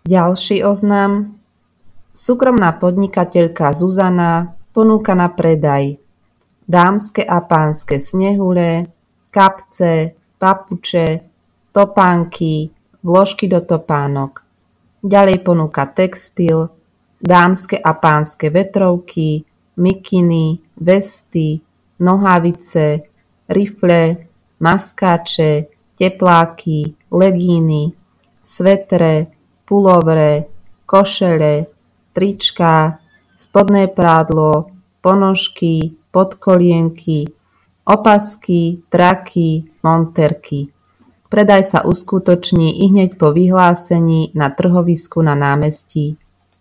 Ďalší oznam. Súkromná podnikateľka Zuzana ponúka na predaj dámske a pánske snehule, kapce, papuče, topánky, vložky do topánok. Ďalej ponúka textil, dámske a pánske vetrovky, mikiny, vesty, nohavice, rifle, maskáče, tepláky, legíny, svetre, pulovre, košele, trička, spodné prádlo, ponožky, podkolienky, opasky, traky, monterky. Predaj sa uskutoční ihneď po vyhlásení na trhovisku na námestí